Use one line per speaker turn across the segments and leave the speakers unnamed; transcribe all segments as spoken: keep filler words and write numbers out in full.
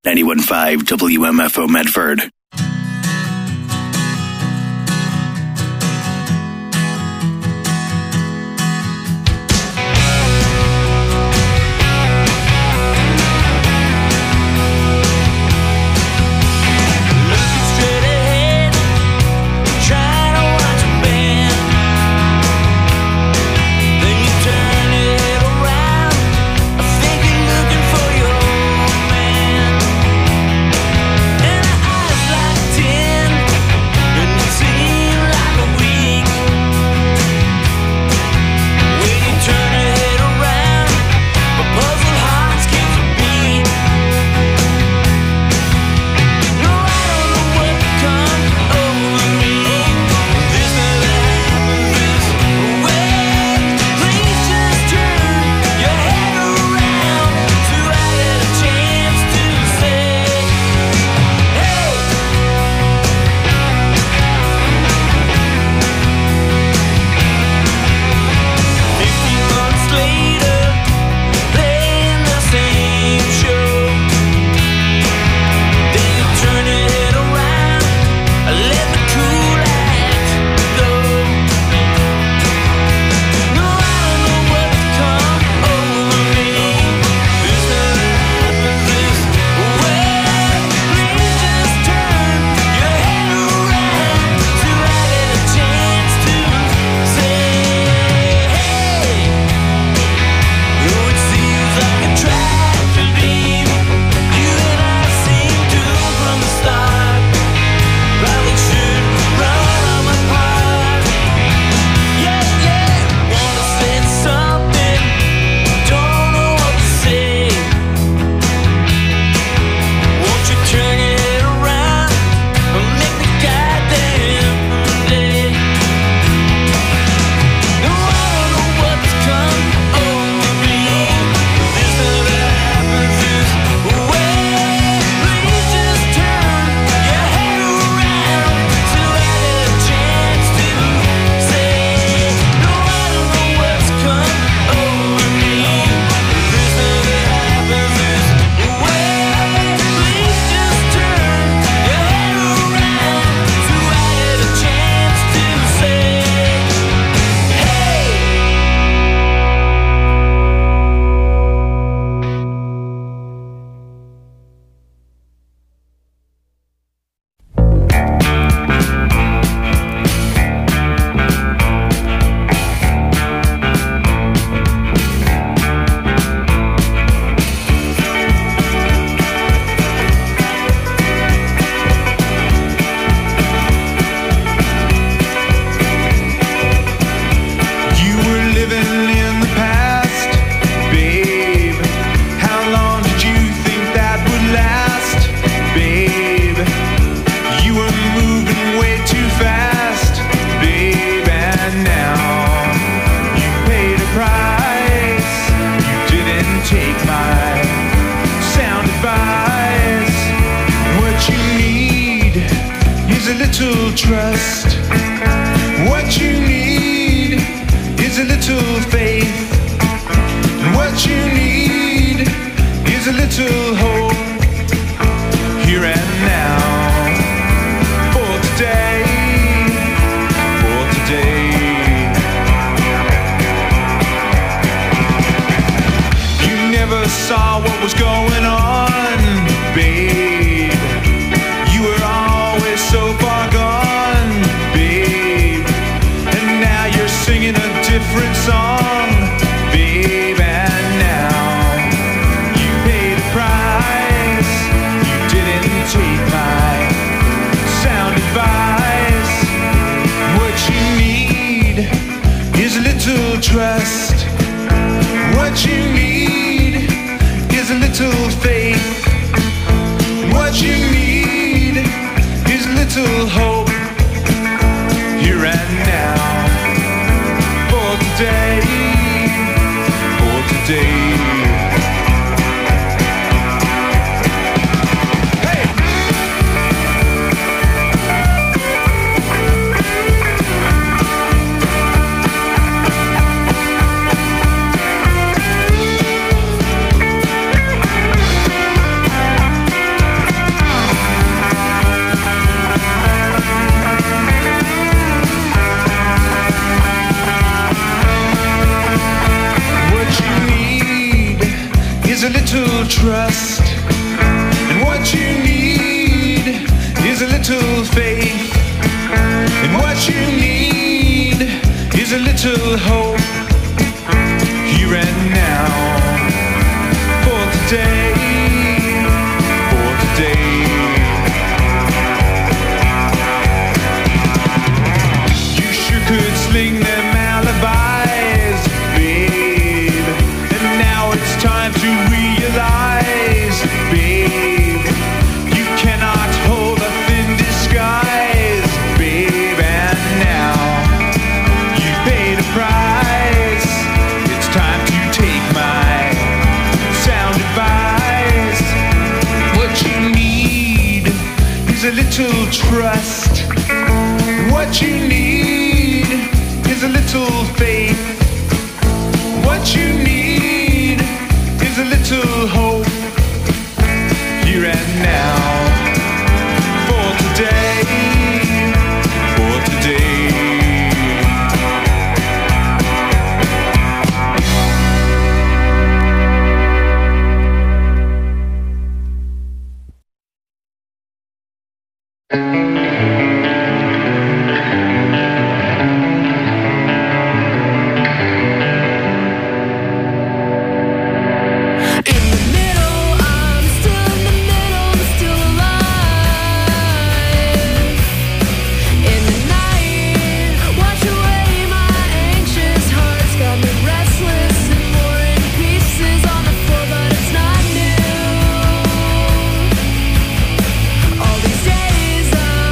ninety-one point five W M F O Medford.
Song, babe, and now you paid a price. a little hope here and now for today, for today. You sure could sling them alibis, babe, and now it's time to realize, babe, you cannot hold a thin disguise, babe, and now you paid a price. It's time to take my sound advice. What you need is a little trust. What you need is a little faith. What you need is a little hope here and now for today, for today.
All these days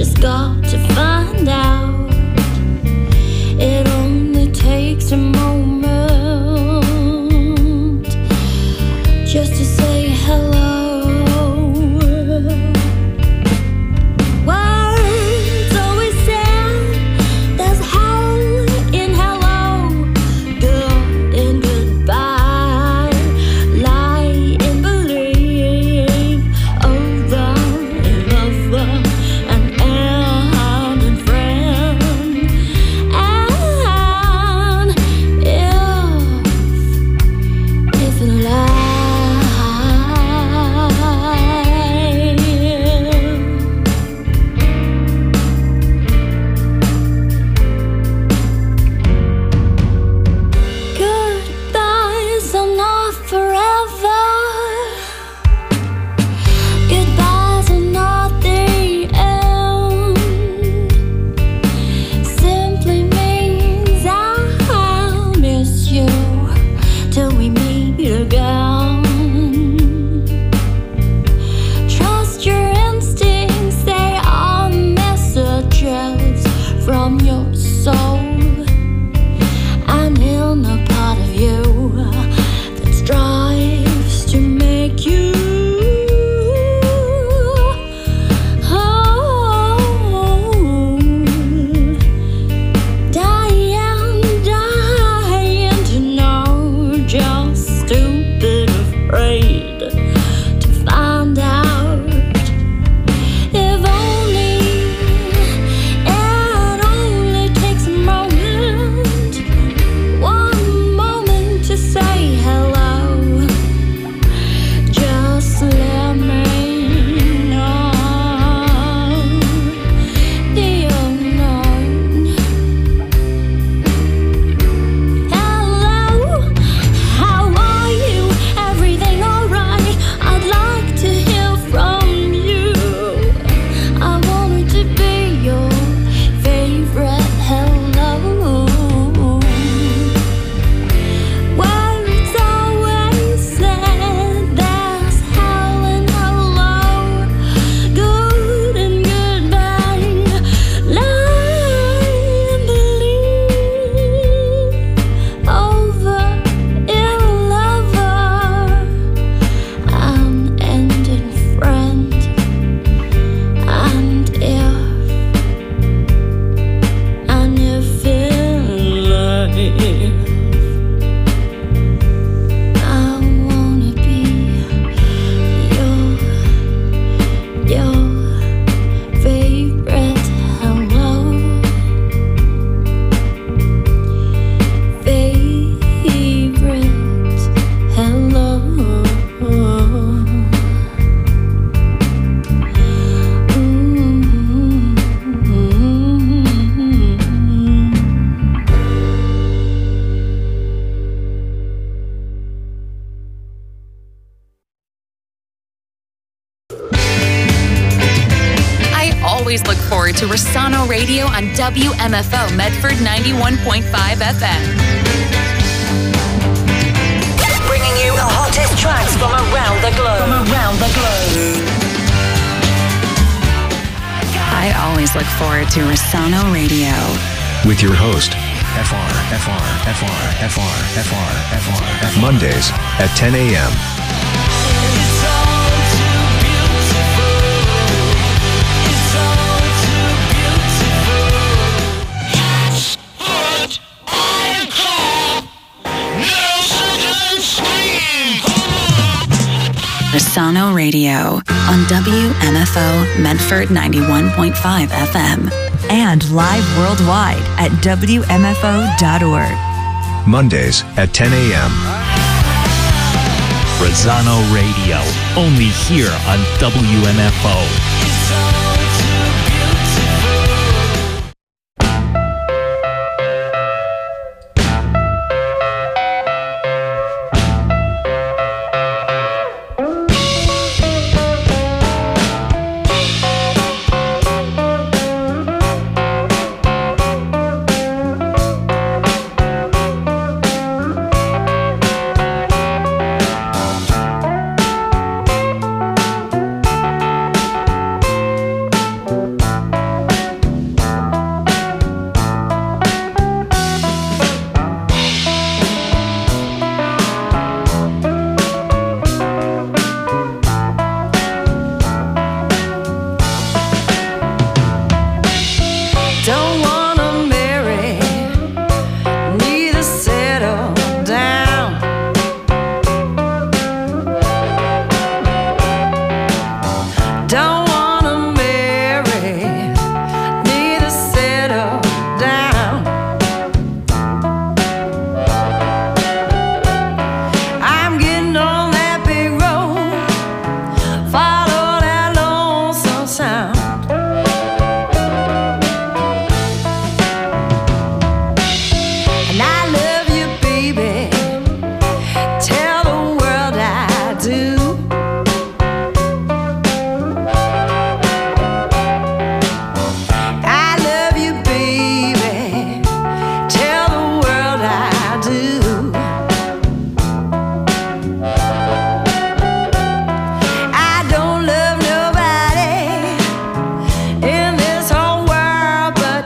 just got to find out. It only takes a moment just to say hello. Words always sound, there's hell in hello. Good in goodbye, lie in belief. Over in lover, and end in friend. And if, if in life goodbyes are not forever. Goodbyes are not the end. Simply means I'll miss you till we meet again. Trust your instincts, they are messages from your soul. An inner part of you that strives to make you whole. Dying, dying to know, just stupid afraid to find out. If only, it only takes a moment, one moment to say hello. Just let me know the unknown. Hello, how are you? Everything alright? I'd like to hear from you. I wanted to be your favorite hello. Where it's always said there's hell in hello. Good and goodbye, lie and believe. Over in lover, an ending friend. And if, and if in life I wanna be your, your favorite hello. Favorite hello.
I always look forward to Rossano Radio on W M F O Medford ninety-one point five F M.
Bringing you the hottest tracks from around the globe. From around the globe.
I always look forward to Rossano Radio.
With your host, F R, F R, F R, F R, F R, F R, F R. Mondays at ten a.m.
Rossano Radio on W M F O Medford ninety-one point five F M.
And live worldwide at W M F O dot org.
Mondays at ten a.m.
Rossano Radio, only here on W M F O.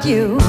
you.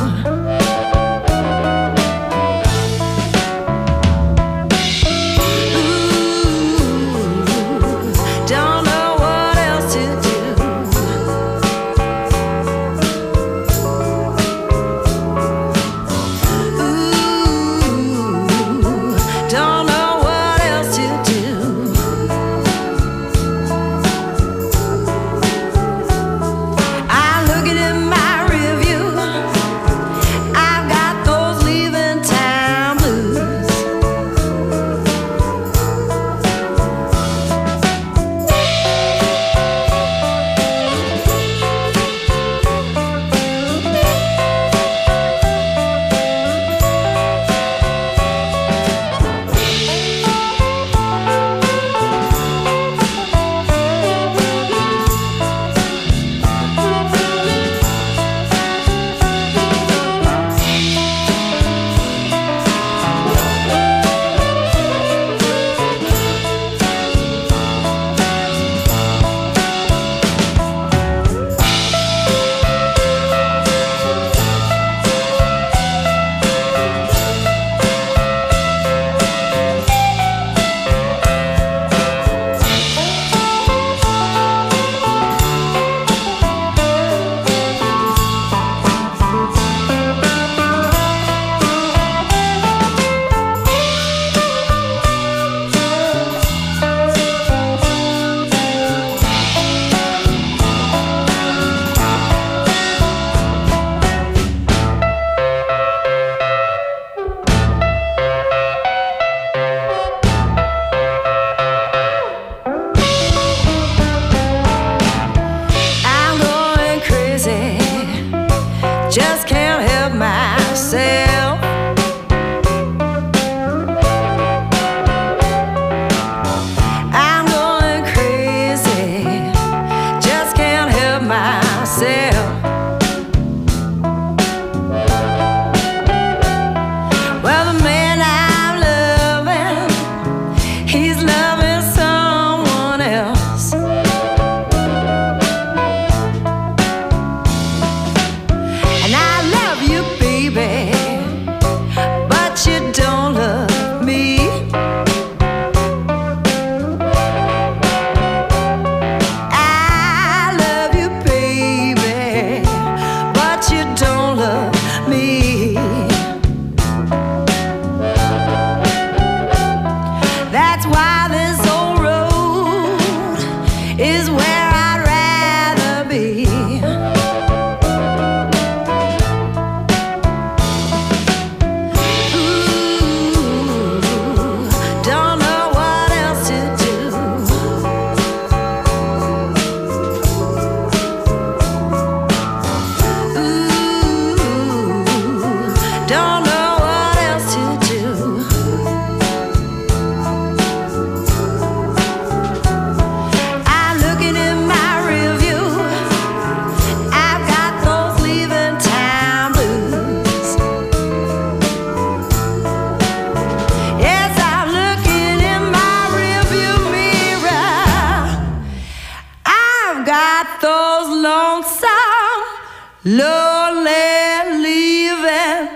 lonely leaving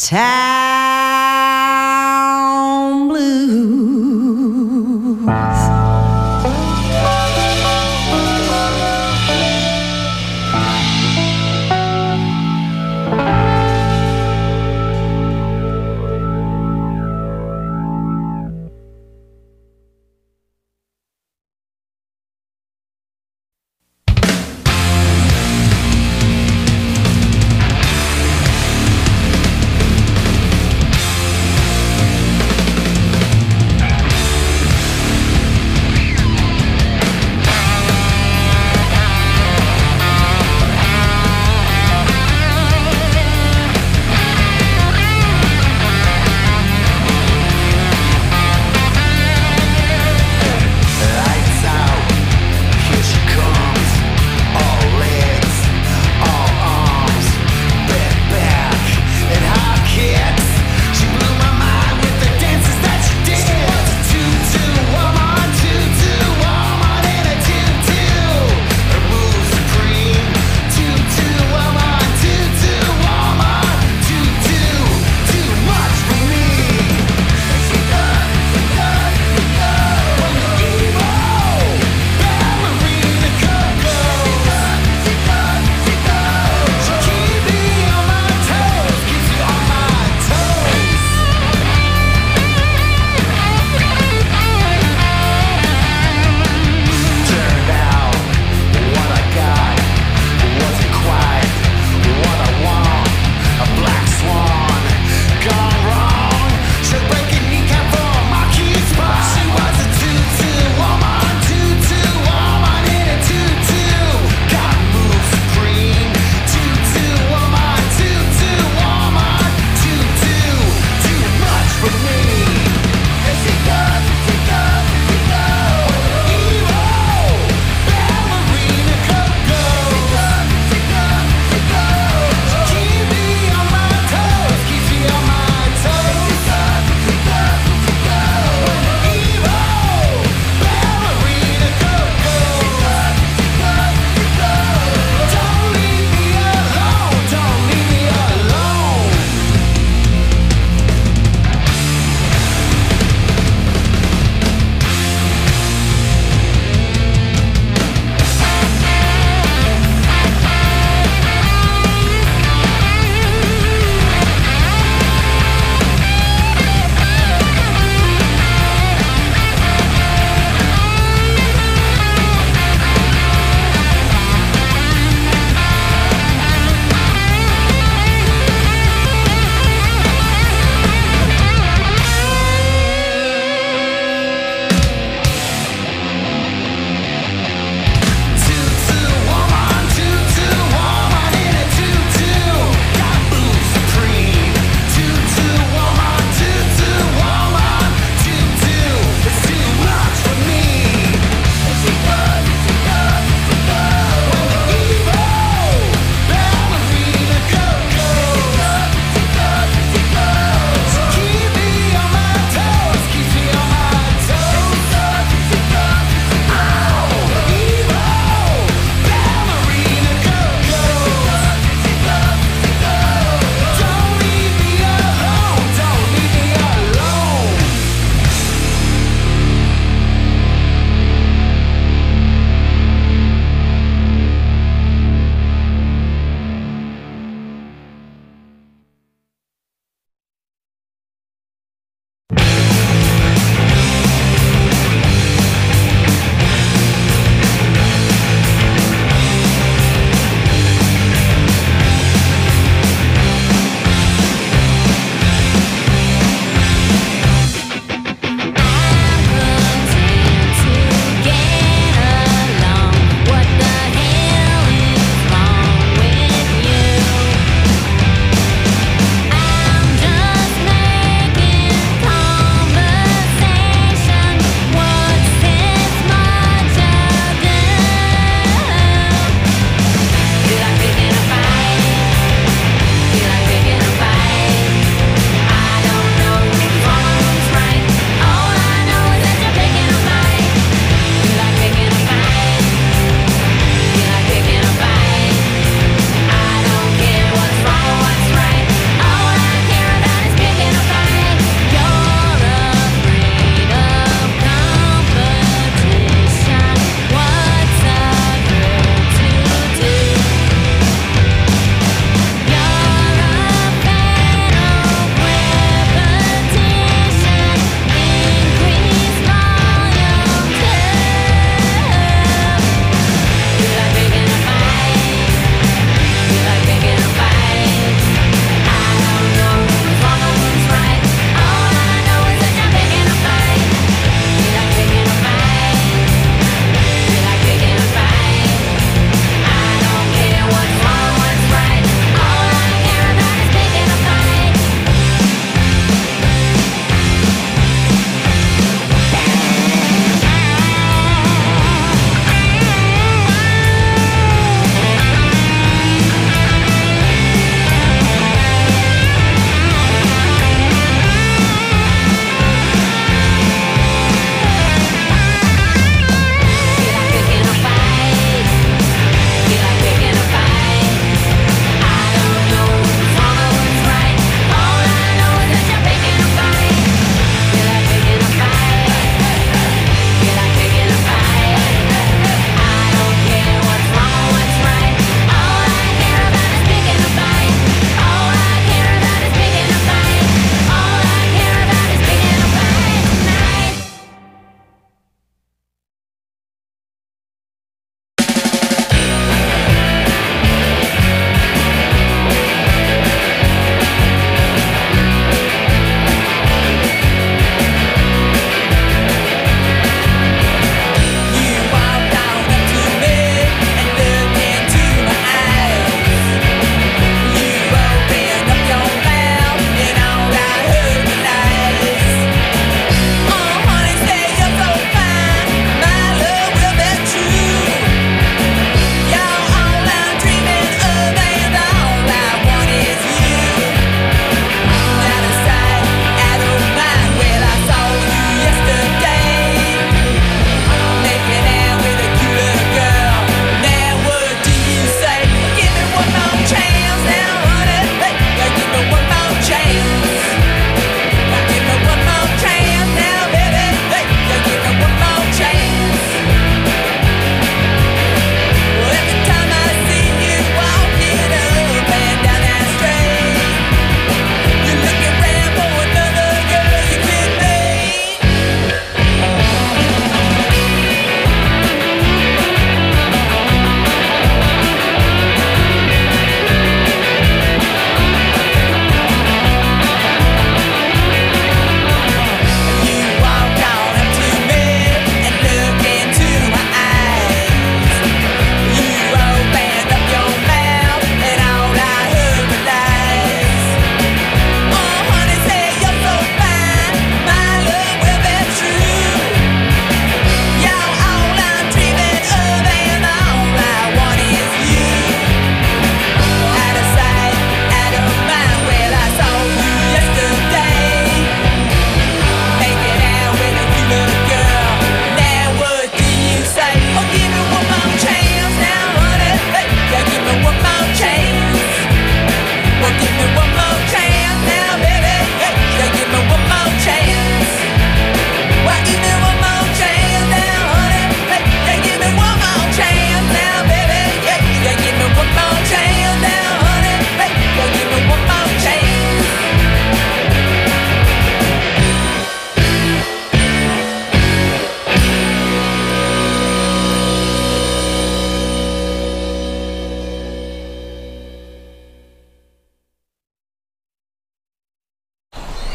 town blues.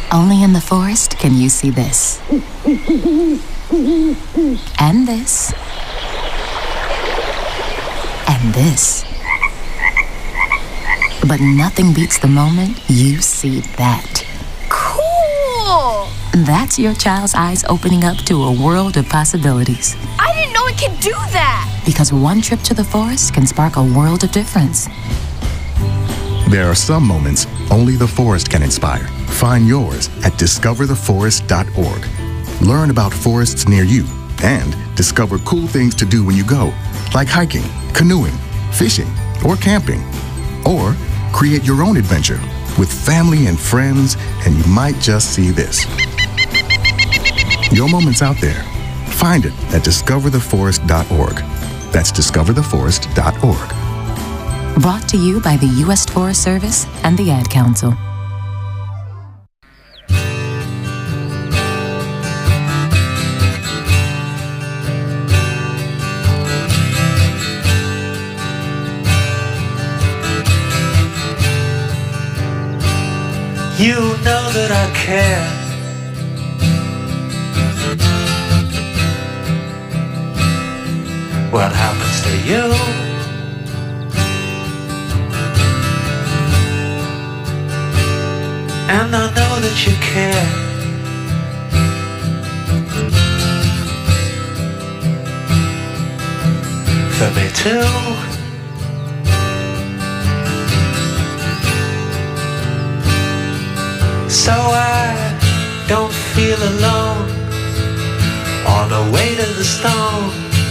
Only in the forest can you see this. And this. And this. But nothing beats the moment you see that.
Cool!
That's your child's eyes opening up to a world of possibilities.
I didn't know it could do that!
Because one trip to the forest can spark a world of difference.
There are some moments only the forest can inspire. Find yours at discover the forest dot org. Learn about forests near you and discover cool things to do when you go, like hiking, canoeing, fishing, or camping. Or create your own adventure with family and friends, and you might just see this. Your moment's out there. Find it at discover the forest dot org. That's discover the forest dot org.
Brought to you by the U S Forest Service and the Ad Council.
You know that I care. What happens to you? And I know that you care. For me too. So I don't feel alone on the way to the stone.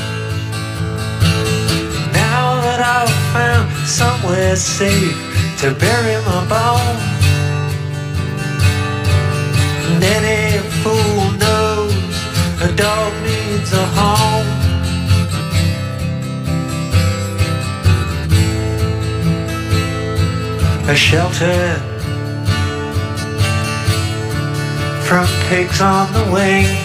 Now that I've found somewhere safe to bury my bone. And any fool knows a dog needs a home. A shelter from pigs on the wing.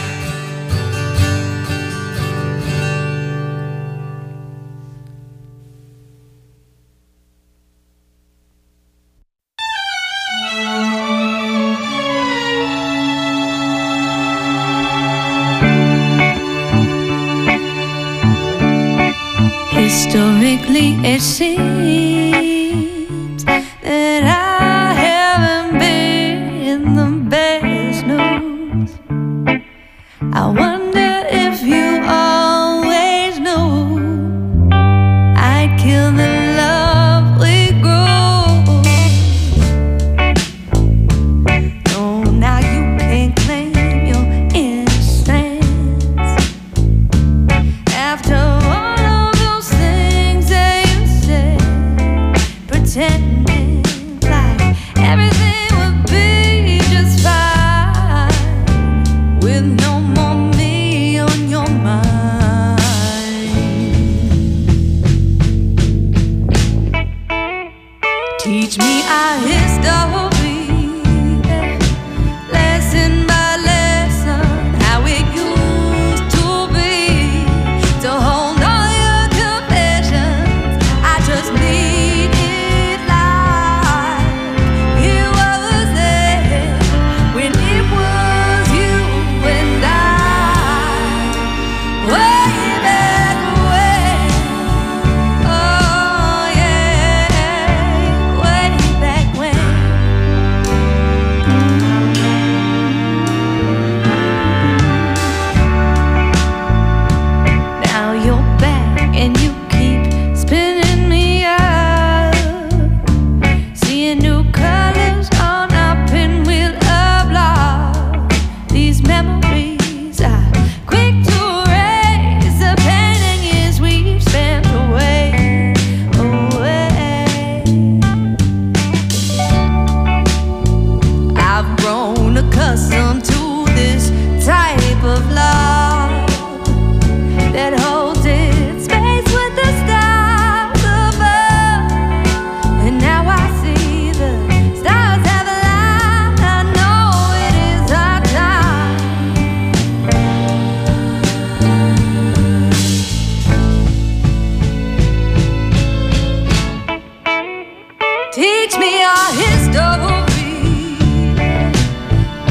Historically, it seems that I haven't been the best news. I wonder if you always knew I'd kill the love we grew. No, now you can't claim your innocence after all of those things that you said, pretending like everything would be just fine with no more me on your mind. Teach me our history, lesson by lesson, how it used to be. To hold all your confessions, I just need it like it was there when it was you and I, way back when. Oh yeah, way back when. Now you're back and you keep spinning me up, seeing new colors on our pinwheel of love. These memories are quick to erase the pain and years we've spent away, away. I've grown accustomed to this type of love that holds its space with the stars above. And now I see the stars have aligned. I know it is our time. Teach me our history,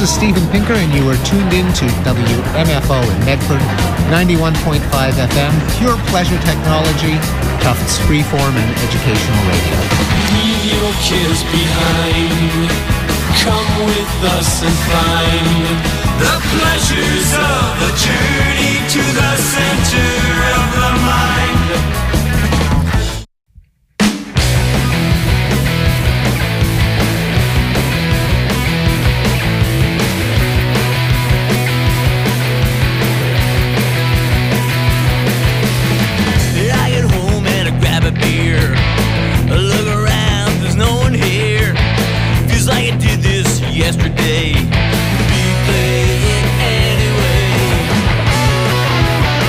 This is Steven Pinker, and you are tuned in to W M F O in Medford, ninety-one point five F M, pure pleasure technology, Tufts freeform and educational radio.
Leave your cares behind. Come with us and find the pleasures of the journey to the center of the mind.
Yesterday, we play it anyway.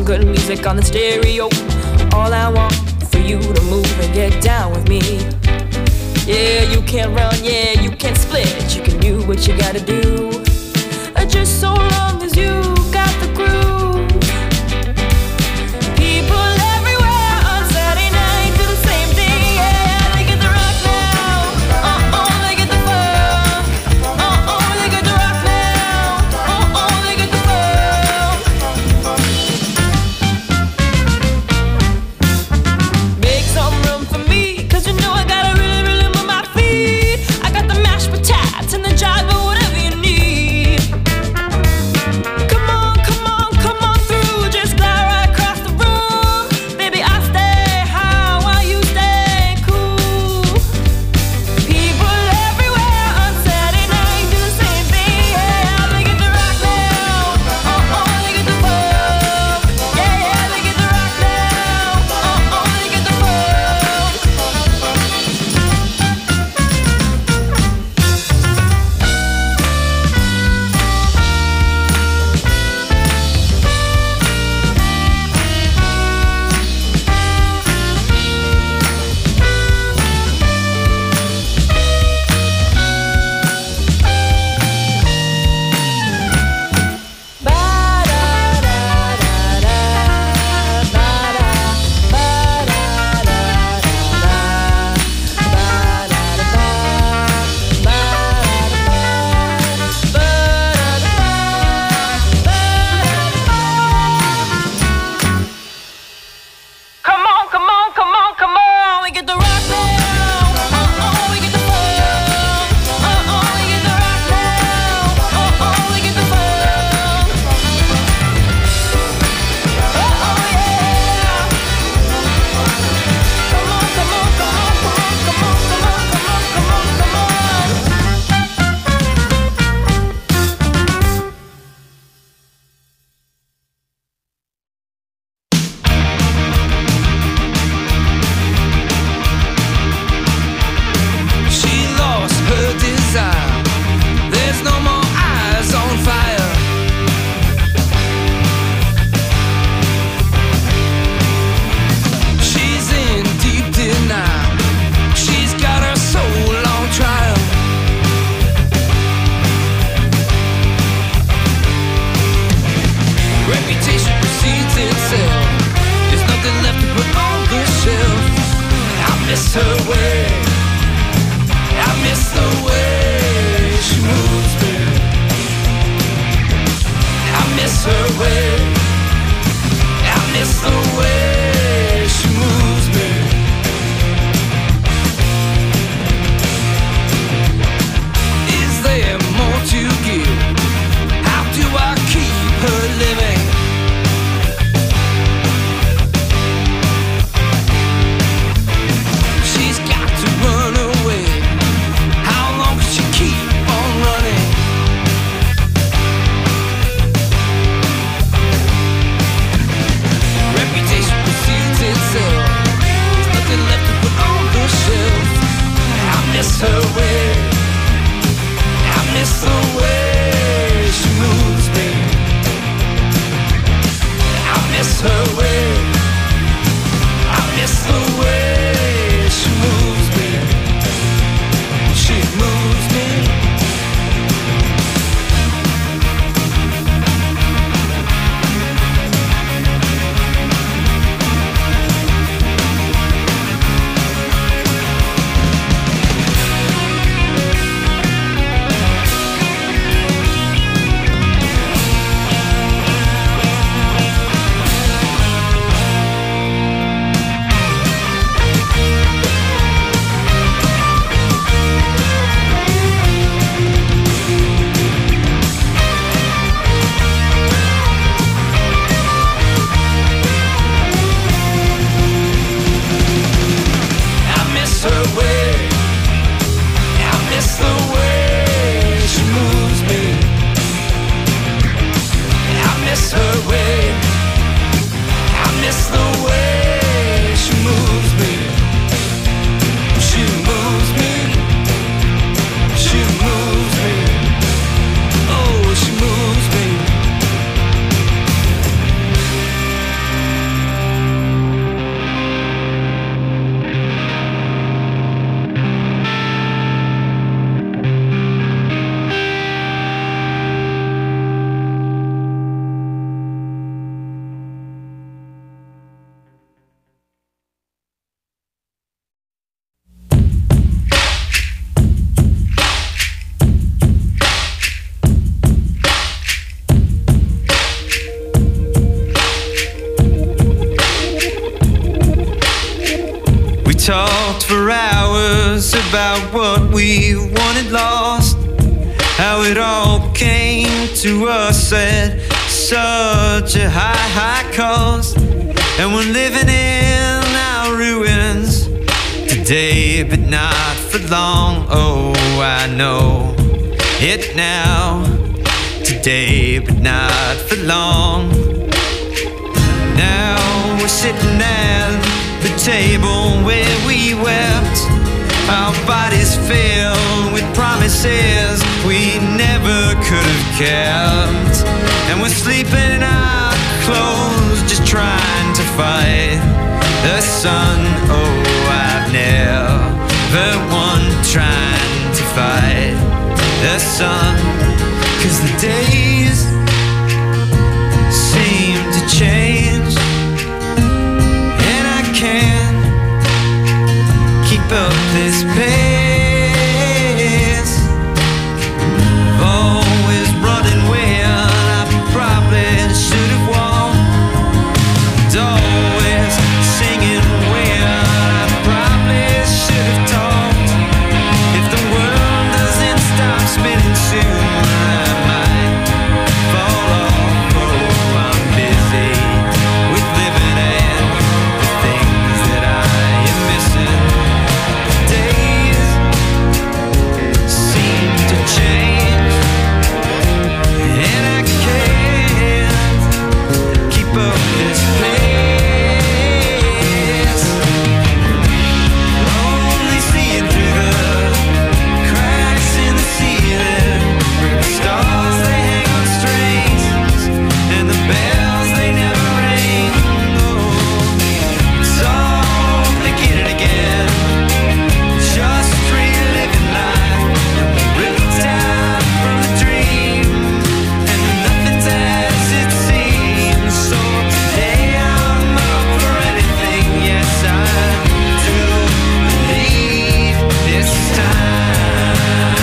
some good music on the stereo. All I want for you to move and get down with me. Yeah, you can't run, yeah, you can't split. You can do what you gotta do, uh, just so long as you got the groove. People everywhere on Saturday night do the same thing. Yeah, they get the rock now. Uh oh, they get the funk. Uh oh, they get the rock now. Uh oh, they get the funk. Make some room for me, 'cause you know I gotta really, really move my feet. I got the mashed potatoes and the jive, but whatever you need. Come on, come on, come on through. Just glide right across the room. Baby, I stay high while you stay cool. People everywhere on Saturday night do the same thing. Yeah, they get the rock now. Uh oh, they get the funk. Yeah, yeah, they get the rock now. Uh oh, they get the funk. Come on, come on, come on, come on. We get the rock now. Uh oh, we get the funk. Uh oh, we get the rock now. Uh oh, we get the funk. Uh oh, yeah. Come on, come on, come on, come on, come on, come on, come on, come on, come on.
She lost her desire. There's no more eyes on fire. She's in deep denial. She's got her soul on trial. Reputation precedes itself. There's nothing left to put on the shelf. I miss her way. I miss the way she moves me. I miss her way. I miss the way she moves me. Is there more to give? How do I keep her living? She's got to run away. How long can she keep on running? Reputation precedes itself. There's nothing left to put on the shelf. I miss her way. I miss the way she moves me. I miss her way. I miss the way she moves me. She moves me.
about what we wanted lost, how it all came to us at such a high, high cost. And we're living in our ruins today, but not for long. Oh, I know it now. Today, but not for long. Now we're sitting at the table where we wept, our bodies filled with promises we never could have kept. And we're sleeping in our clothes, just trying to fight the sun. Oh, I've never won trying to fight the sun, 'cause the days seem to change, and I can't keep up this pace. Always running when I probably should have walked. Always singing when I probably should have talked. If the world doesn't stop spinning soon, I might fall off. Oh, I'm busy with living and the things that I am missing. Days seem to change, and I can't keep up this pace. Only seeing through the cracks in the ceiling, where the stars they hang on strings, and the bells they never ring. Oh, it's all beginning again, just reliving life, and we ripped out from the dream, and nothing's as it seems. So today I'm up for anything. Yes, I do believe this time.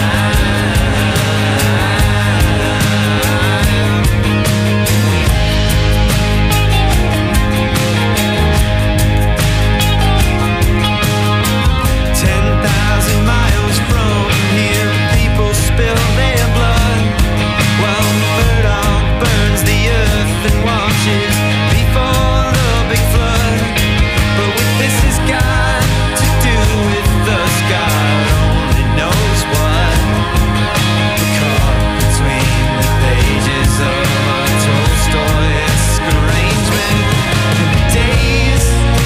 Ten thousand miles from here, people spill their blood, while Murdoch burns the earth and washes before the big flood. But what this has got to do with us, God only knows what. Caught between the pages of a Tolstoy-esque arrangement, and the days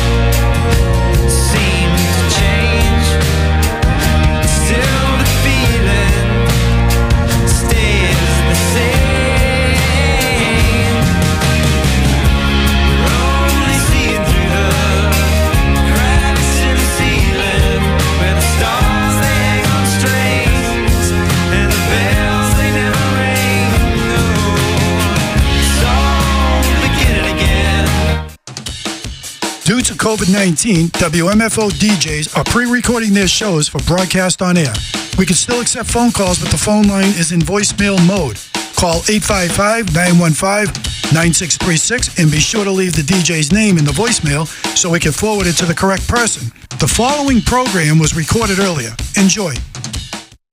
seem to change. Still the feeling stays the same. We're only seeing through the cracks in the ceiling, where the stars they hang on strings, and the bells they never ring. Oh, it's all beginning again.
Due to COVID nineteen, W M F O D Js are pre-recording their shows for broadcast on air. We can still accept phone calls, but the phone line is in voicemail mode. Call eight five five, nine one five, nine six three six and be sure to leave the D J's name in the voicemail so we can forward it to the correct person. The following program was recorded earlier. Enjoy.